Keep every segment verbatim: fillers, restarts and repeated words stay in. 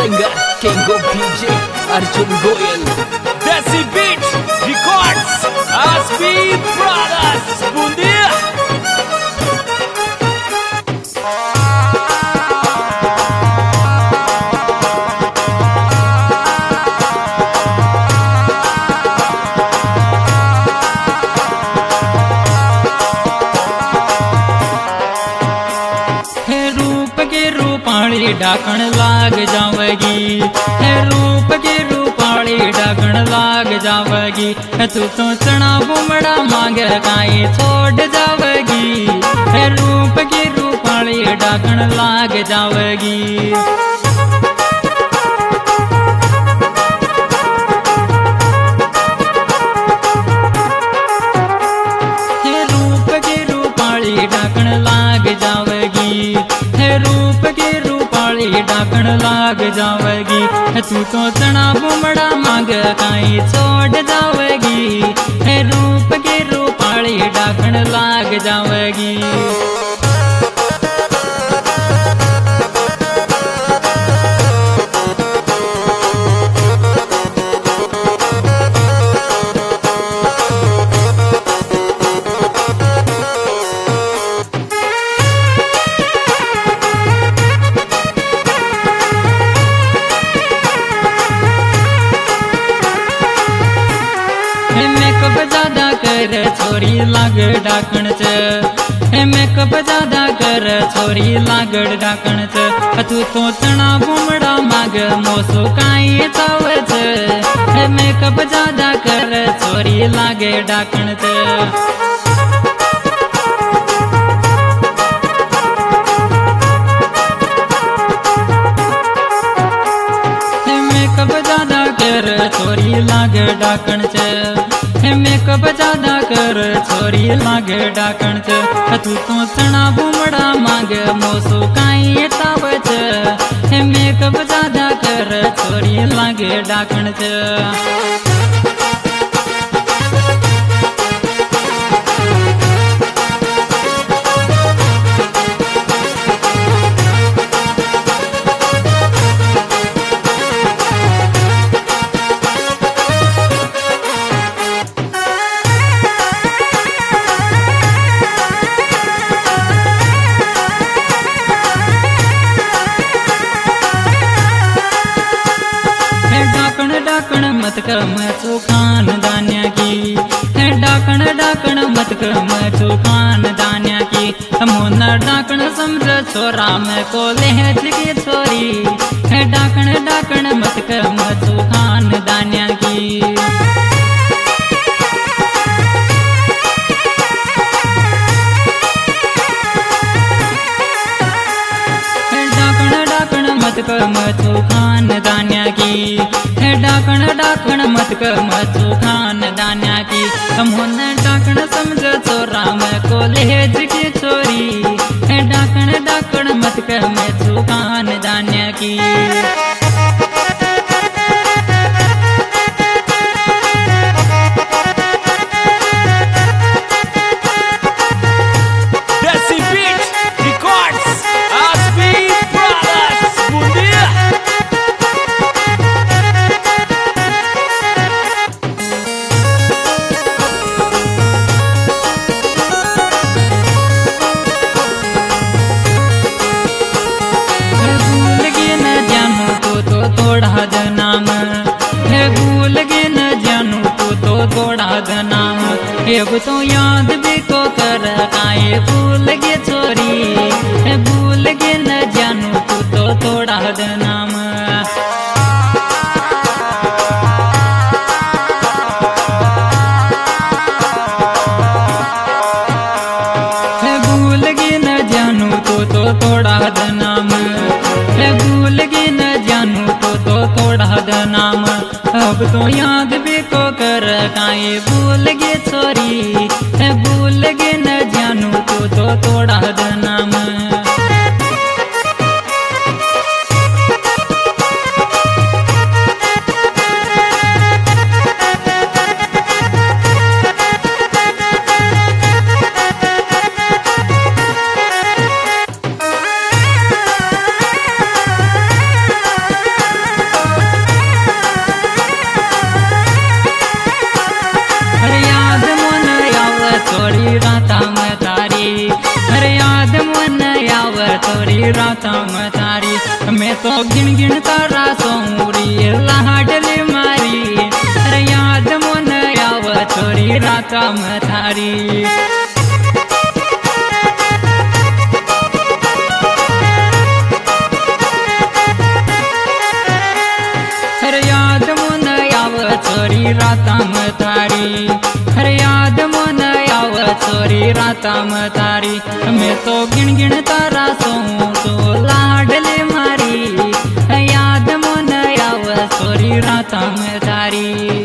singer King of D J Arjun Goyal. Desi Beat Records, Aspi Brothers, Bundia. डाकण लाग जावेगी, है रूप की रूपाली डाकण लाग जावेगी। तू तो चना बुमड़ा मांगे काई छोड़ जावेगी, है रूप की रूपाली डाकण लाग जावेगी। है रूप की रूपाली डाकण लाग जावेगी, है रूप की डाकण लाग जावेगी। तू तो चना बुमड़ा मांग काई छोड़ जावेगी, है रूप की रूपाली डाकण लाग जावेगी। ज्यादा कर छोरी लाग डाकण च, मेकअप ज्यादा कर छोरी लाग डाकण च। तू तो चना बुमड़ा मांग मोसो काई चाव च, मेकअप ज्यादा कर छोरी लागे डाकण च। मेकअप ज्यादा कर छोरी लाग डाकण च, मेकअप ज्यादा कर छोरी लाग डाकण च। तू तो चना बुमड़ा मांग मोसो काई ताव च, मेकअप ज्यादा कर छोरी लाग डाकण च। डाकण मत कम चो खान दान्या की, है डाकण डाकण मत कम चो खान दान्या की। मोना डाकण समझ छोरा में को लेहज की छोरी, है डाकण डाकण मत कम चो खान दान्या की। मत कम चो खान दान्या की, है डाकण डाकण मत कम चो खान दान्या की। मोन डाकण समझ छोरा में को लेहज की छोरी, है डाकण डाकण मत कम चो खान दान्या की। तोड़ा द नाम, है भूल गे न जानू तू तो तोड़ा द नाम। अब तो याद भी को कर काए भूल गे छोरी, है भूल गे न जानू तू तो तोड़ा द नाम। है भूल गे न जानू तू तो तोड़ा द नाम, है भूल गे न जानू तो तोड़ा द नाम। अब तो याद भी को कर काए भूल गे छोरी, है भूल गे न जानू तो तो तोड़ा द नाम। राता में तारी मैं तो गिन गिन तारा सोरी लाडली मारी अरे याद मन आव छोरी राता में तारी हर याद मन आव छोरी राता में तारी हर याद मन आव छोरी राता में तारी मैं तो गिन गिन तारा सोऊं तो लाडले मारी याद मन आव छोरी राता में तारी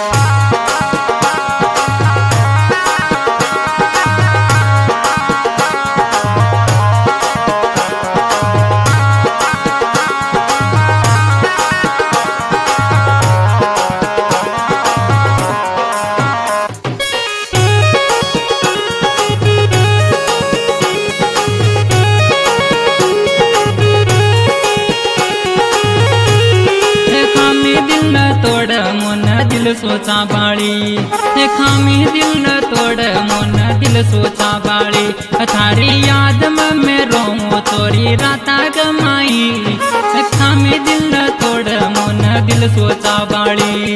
दिल सोचा बाड़ी खामी दिल न तोड़ मोन दिल सोचा बाड़ी थारी याद में मैं रोऊं तोरी राता गमाई खामी दिल न तोड़ मोन दिल सोचा बाड़ी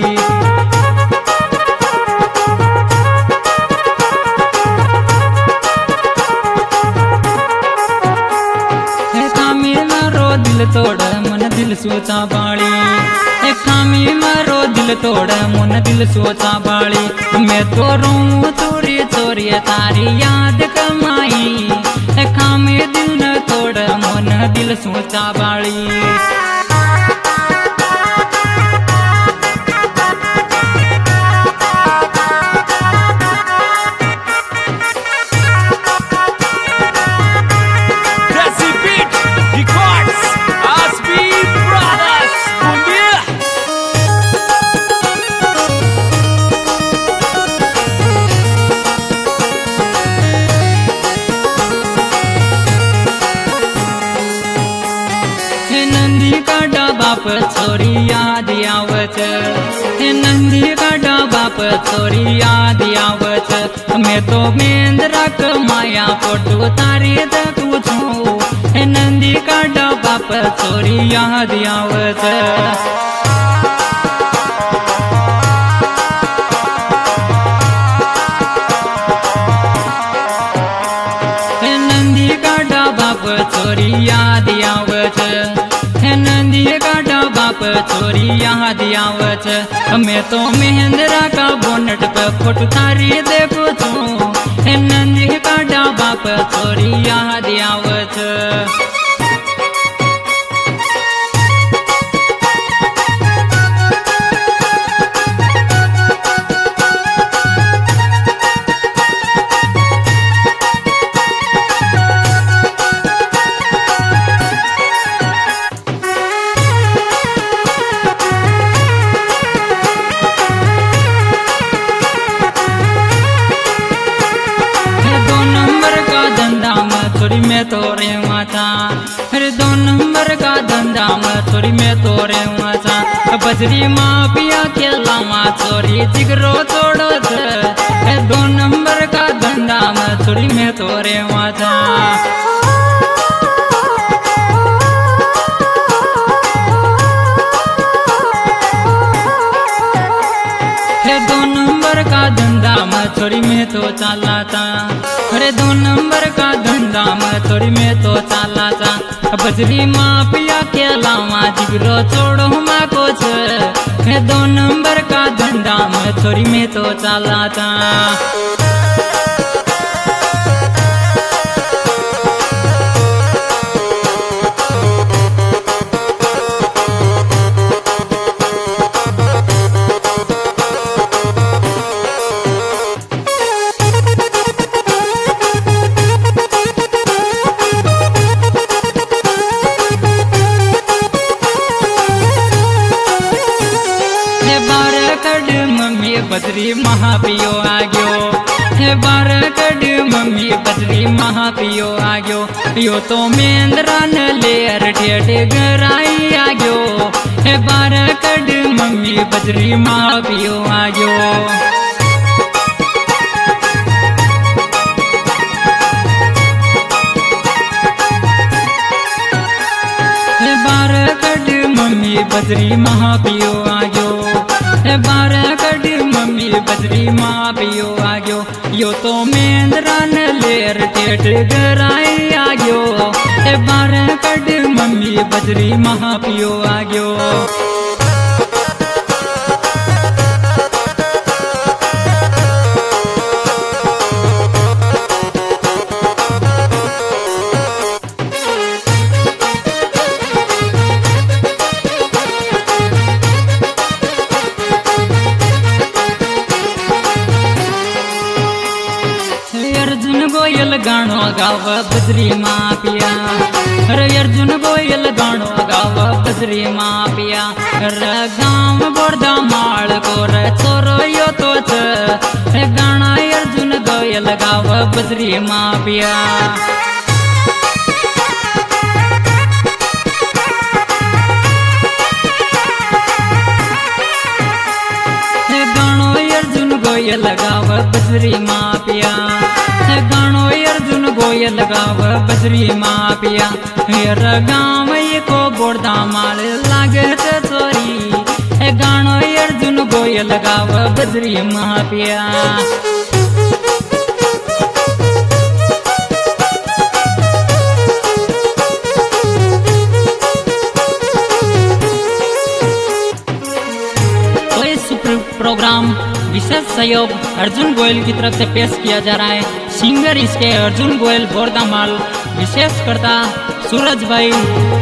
खामी मारो दिल तोड़ मन दिल सोचा बाड़ी खामी मारो दिल तोड़ मन दिल सोचा बाड़ी मैं तो रोऊं चोरी चोरी तारी याद कमाई खामी दिल न तोड़ मन दिल सोचा बाड़ी बाप छोरी याद आवत नंदी का बाप छोरी याद आवत मैं तो मेंद्रा माया फोटो तारी देखू छू नंदी का बाप छोरी याद आवत नंदी का बाप छोरी याद आवत नंदी का बाप छोरी याद आवत मैं तो महेंद्रा का बोनट पे फोटो तारी देखो छू नंदी का बाप छोरी याद आवत मैं तोरे माता अरे दो नंबर का धंधा में छोरी मैं तोरे माता बजरी माँ पिया के लामा छोरी जिगरो तोड़ो थे दो नंबर का धंधा में छोरी मैं तोरे माता दो नंबर का धंधा में छोरी में तो चालाता अरे दो नंबर का धंधा में छोरी में तो चालाता बजरी माँ पिया के लावा जिगरो छोड़ो माँ को छे दो नंबर का धंधा में छोरी में तो चालाता बजरी महापियो आ गयो हे बार कड मम्मी बजरी महापियो आ गयो यो तो मेंद्रा न लेर ठेठ गराई आ गयो हे बार कड मम्मी बजरी महापियो आ गयो बारह कट मम्मी बजरी महापियो आग्यो, बारह कट मम्मी बजरी महापियो आग्यो, यो तो मेंद्रा न लेर टेट गराई आग्यो, बारह कट मम्मी बजरी महापियो आग्यो। अर्जुन गोयल गाणो गाव बजरी मापिया, अरे अर्जुन गोयल गाणो गाव बजरी मापिया, अरे गाँव बोर्दा माल को रे छोरो यो तो छ गाना अर्जुन गोयल गाव बजरी मापिया। गानो अर्जुन गोयल गाव बजरी मापिया, गानो अर्जुन गोयल गाव बजरी मापिया, हेर गाँव को बोर्दा माल लागत चोरी, गानो अर्जुन गोयल गाव बजरी मापिया। प्रोग्राम विशेष सहयोग अर्जुन गोयल की तरफ से पेश किया जा रहा है। सिंगर इसके अर्जुन गोयल बोरदामाल, विशेष करता सूरज भाई